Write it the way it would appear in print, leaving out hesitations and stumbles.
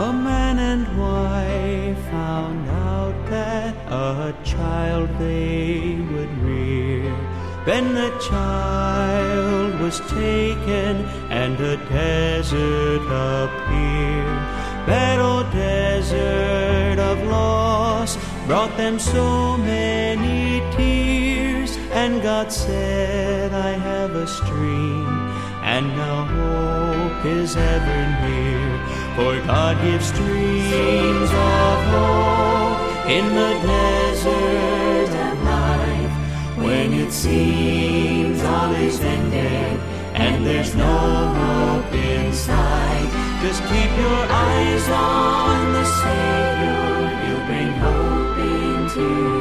A man and wife found out that a child they would rear. Then the child was taken and a desert appeared. That old desert of loss brought them so many tears. And God said, I have a stream, and now hope is ever near. For God gives streams of hope in the desert of life. When it seems all is ended and there's no hope in sight, just keep your eyes on the Savior. He'll bring hope into